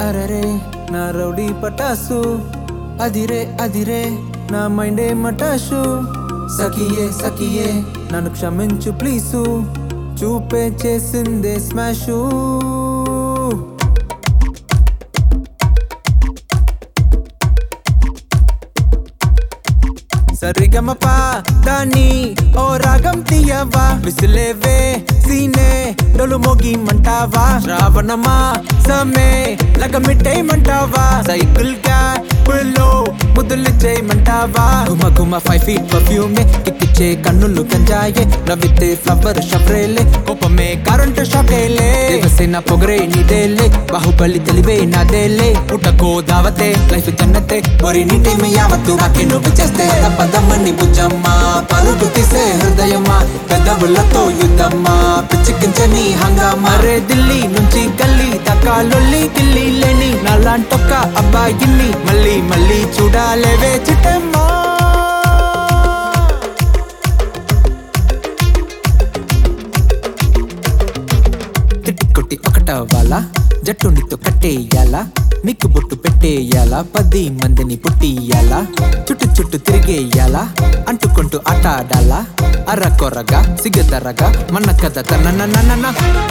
అరరే నా రౌడీ పటాసు అదిరే నా మైండే మటాషు సఖియే నన్ను క్షమించు ప్లీజు చూపే చేసిందే స్మాషు సరిగమపా దాని ఓ రాగం తీయవా విసిలేవే సీనే డొలు మోగి మంటావా శ్రావణమా సమే లగమిట్టేయమంటావా సైకిల్ గా పుల్లో ముద్దులు చేయమంటావా గుమ 5 feet పర్ఫ్యూమే కిక్కిచ్చే కన్నులు గంజాయే నవ్వితే ఫ్లవర్ షబ్రేలే కోపమే కరెంట్ షాకేలే దేవసేన పొగరే నీదేలే బాహుబలి తెలివే నాదేలే పుట్టకో దావతే లైఫ్ జన్నతే ఒరి నీ టైం యావత్తు నాకే నువ్వు చేస్తే పదమ్మని బుజ్జమ్మా పరుగు తీసే హృదయమా పెదవులతో యుద్ధమ్మా పిచ్చికించని హంగామా రే ఢిల్లీ నుంచి గల్లీ దాకా లొల్లి గిల్లి లేని నాలాంటొక్క అబ్బాయిని మళ్ళీ చూడాలేవే చిట్టమ్మా తిట్టి ఒకటవ్వాలా జట్టు నీతో కట్టేయాలా నీకు బొట్టు పెట్టేయాలా 10 మందిని పుట్టియాలా చుట్టు తిరిగేయాలా అంటుకుంటూ ఆట ఆడాలా అరకొరగా సిగదరగా మన కథ తన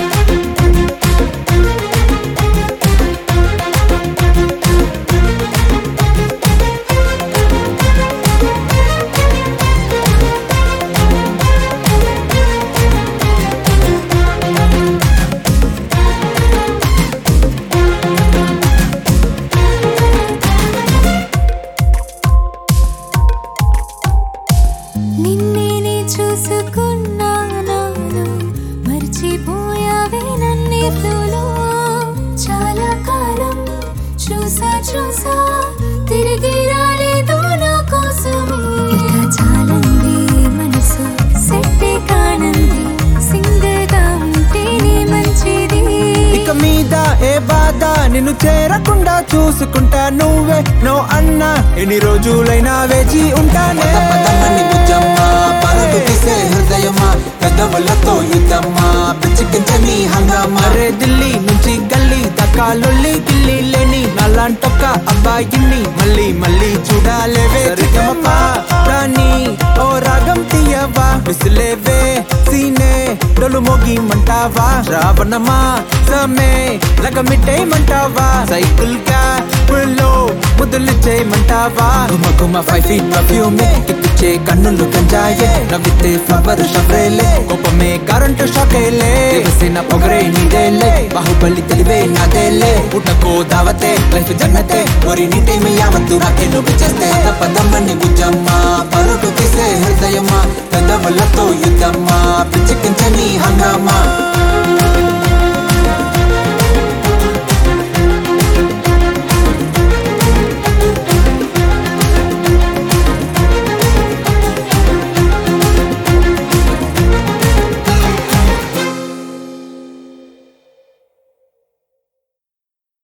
నిన్నే చూసుకున్నాను మర్చిపోయావే నన్నే ఫ్లోలో చాలా కాలం చూసా తిరిగి రాలేదు నా కోసమే ఇక చాలంది మనసు సెట్టే కానంది సింగిల్ గా ఉంటేనే మంచిది ఇక మీద ఏ బాధ నిన్ను చేరకుండా చూసుకుంటా నువ్వే నో అన్నా ఎన్ని రోజులైనా వేచి ఉంటానే పరుగు తీసే హృదయమా పెదవులతో యుద్ధమ్మా పిచ్చికించని హంగామా రే ఢిల్లీ నుంచి గల్లీ దాకా లొల్లి గిల్లి లేని నాలాంటొక్క అబ్బాయిని మళ్ళీ చూడాలేవే సరిగమపా దాని ఓ రాగం తీయవా విసిలేవే సీనే డొలు మోగి మంటావా శ్రావణమా సమే లగమిట్టేయమంటావా సైకిల్ గా పుల్లో ముద్దులు చేయమంటావా గుమ 5 feet పర్ఫ్యూమే కిక్కిచ్చే కన్నులు గంజాయే నవ్వితే ఫ్లవర్ షబ్రేలే కోపమే కరెంట్ షాకేలే దేవసేన పొగరే నీదేలే బాహుబలి తెలివే నాదేలే పుట్టకో దావతే లైఫ్ జన్నతే ఒరి నీ టైం యావత్తు నాకే నువ్వు చేస్తే పదమ్మని బుజ్జమ్మా పరుగు తీసే హృదయమా పెదవులతో యుద్ధమ్మా పిచ్చికించని హంగామా